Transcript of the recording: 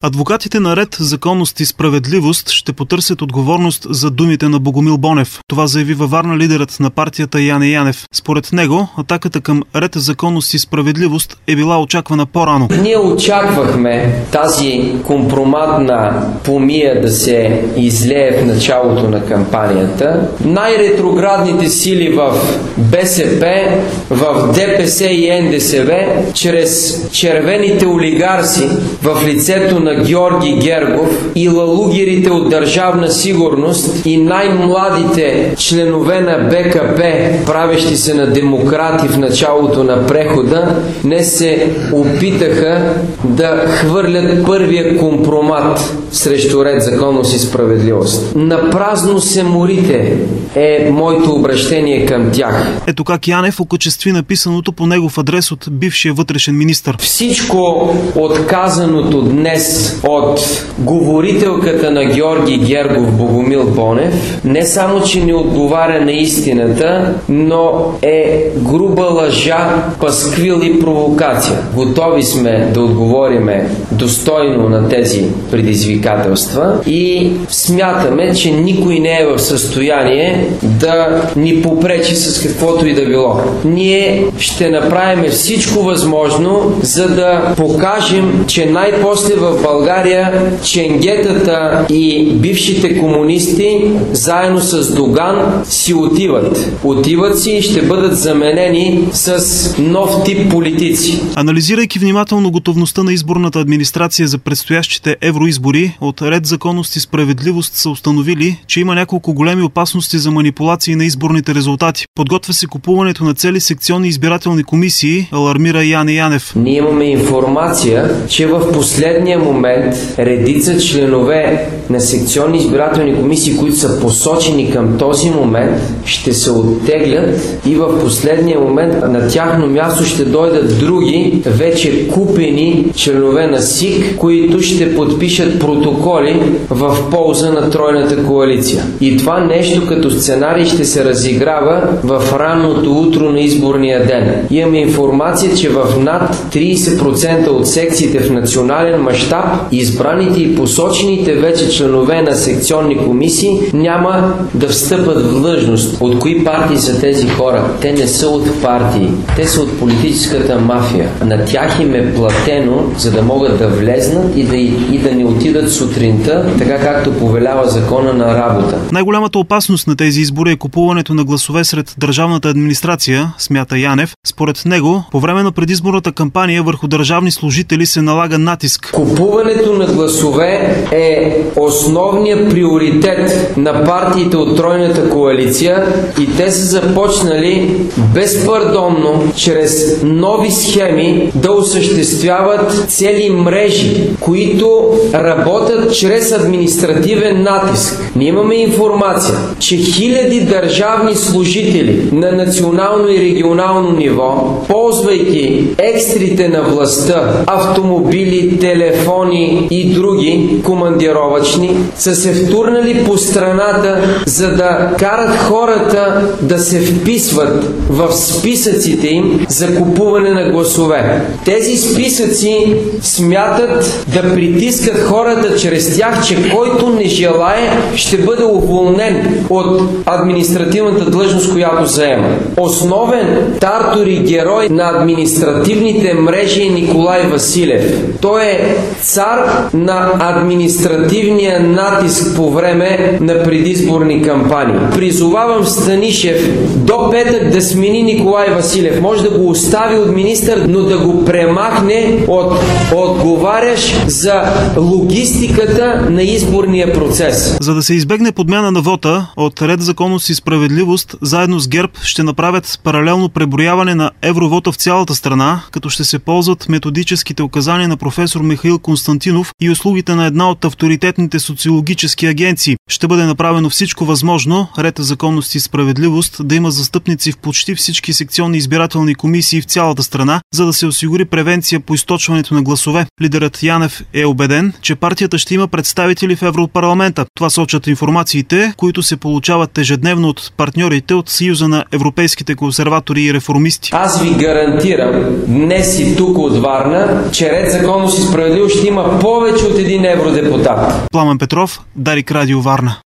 Адвокатите на Ред, законност и справедливост ще потърсят отговорност за думите на Богомил Бонев. Това заяви във Варна лидерът на партията Яне Янев. Според него, атаката към Ред, законност и справедливост е била очаквана по-рано. Ние очаквахме тази компроматна помия да се излее в началото на кампанията. Най-ретроградните сили в БСП, в ДПС и НДСВ, чрез червените олигарси в лицето на Георги Гергов и лалугерите от Държавна сигурност и най-младите членове на БКП, правещи се на демократи в началото на прехода, не се опитаха да хвърлят първия компромат срещу Ред, законност и справедливост. Напразно се морите е моето обращение към тях. Ето как Янев окачестви написаното по негов адрес от бившия вътрешен министър. Всичко отказаното днес от говорителката на Георги Гергов Богомил Бонев не само, че не отговаря на истината, но е груба лъжа, пасквил и провокация. Готови сме да отговориме достойно на тези предизвикателства и смятаме, че никой не е в състояние да ни попречи с каквото и да било. Ние ще направим всичко възможно, за да покажем, че най-после в България ченгетата и бившите комунисти заедно с Доган си отиват. Отиват си и ще бъдат заменени с нов тип политици. Анализирайки внимателно готовността на изборната администрация за предстоящите евроизбори, от Ред, законност и справедливост са установили, че има няколко големи опасности за манипулации на изборните резултати. Подготвя се купуването на цели секционни избирателни комисии, алармира Яне Янев. Ние имаме информация, че в последния момент редица членове на секционни избирателни комисии, които са посочени към този момент, ще се оттеглят и в последния момент на тяхно място ще дойдат други, вече купени членове на СИК, които ще подпишат протоколи в полза на тройната коалиция. И това нещо като сценарий ще се разиграва в ранното утро на изборния ден. Имаме информация, че в над 30% от секциите в национален мащаб избраните и посочените вече членове на секционни комисии няма да встъпат в длъжност. От кои партии са тези хора? Те не са от партии. Те са от политическата мафия. На тях им е платено, за да могат да влезнат и да не отидат сутринта, така както повелява закона на работа. Най-голямата опасност на тези избори е купуването на гласове сред държавната администрация, смята Янев. Според него, по време на предизборната кампания върху държавни служители се налага натиск. Купуването на гласове е основният приоритет на партиите от тройната коалиция и те са започнали безпардонно, чрез нови схеми, да осъществяват цели мрежи, които работят чрез административен натиск. Ние имаме информация, че хиляди държавни служители на национално и регионално ниво, ползвайки екстрите на властта, автомобили, телефони и други командировачни, са се втурнали по страната, за да карат хората да се вписват в списъците им за купуване на гласове. Тези списъци смятат да притискат хората чрез тях, че който не желае, ще бъде уволнен от административната длъжност, която заема. Основен тартор и герой на административните мрежи е Николай Василев. Той е цар на административния натиск по време на предизборни кампании. Призовавам Станишев до петък да смени Николай Василев. Може да го остави от министър, но да го премахне от отговарящ за логистиката на изборния процес. За да се избегне подмяна на вота, от Ред, законност и справедливост заедно с ГЕРБ ще направят паралелно преброяване на евровота в цялата страна, като ще се ползват методическите указания на професор Михаил Константинов и услугите на една от авторитетните социологически агенции. Ще бъде направено всичко възможно Ред, законност и справедливост да има застъпници в почти всички секционни избирателни комисии в цялата страна, за да се осигури превенция по източването на гласове. Лидерът Янев е убеден, че партията ще има представители в Европарламента. Това сочат информациите, които се получават ежедневно от партньорите от Съюза на европейските консерватори и реформисти. Аз ви гарантирам днес и тук от Варна, че Ред, законност Законност и справедливост ще има повече от един евродепутат. Пламен Петров, Дарик Радио Варна.